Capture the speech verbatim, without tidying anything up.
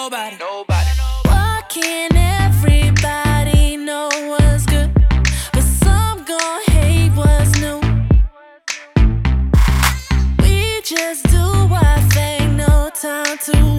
nobody, nobody. Why can't everybody know what's good, but some gon' hate what's new? We just do our thing, no time to